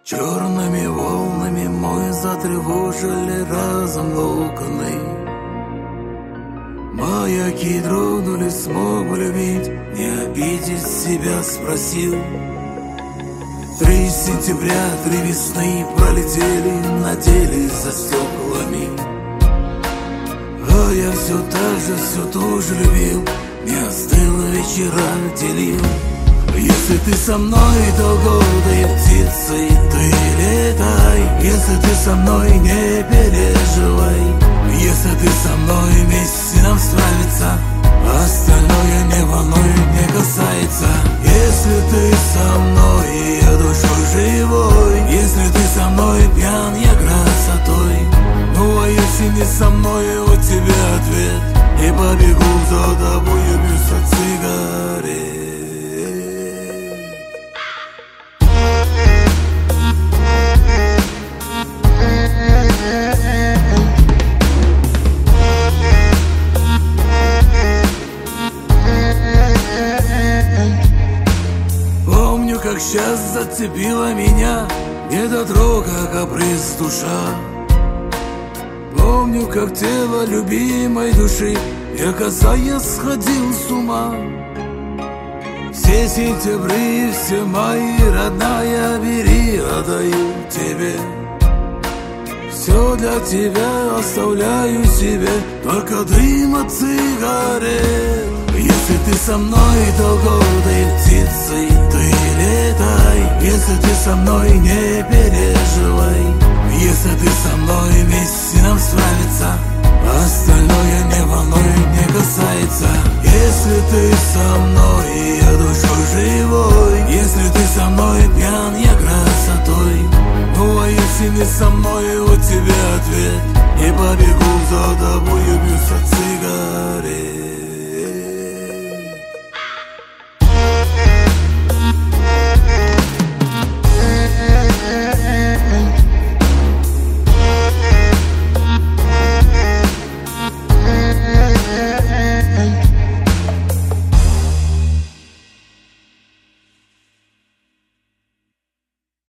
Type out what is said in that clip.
Черными волнами мой затревожили разом локоны. Маяки дрогнули, смог бы любить, не обидеть себя спросил. 3 сентября, 3 весны пролетели, на деле за стеклами. А я все так же, все тоже любил, не остыл, вечера делил. Если ты со мной, то гордой птицей ты летай. Если ты со мной, не переживай. Если ты со мной, вместе нам справиться, остальное не волнует, не касается. Если ты со мной, я душой живой. Если ты со мной, пьян я красотой. Ну а если не со мной, у тебя ответ, и побегу за тобой, бьюсь от сигарет. Помню, как сейчас зацепила меня недотрога, каприз душа. Помню, как тело любимой души я, касаясь, сходил с ума. Все сентябри, все мои, родная, бери, отдаю тебе. Все для тебя оставляю себе, только дым от сигарет. Если ты со мной, то гордой птицей ты летай. Если ты со мной, не переживай. Если ты со мной, вместе нам справиться, остальное не волнует, не касается. Если ты со мной, я душой живой. Если ты со мной, пьян я красотой. Ну а если не со мной, у тебя ответ, и побегу за тобой, бьюсь от сигарет.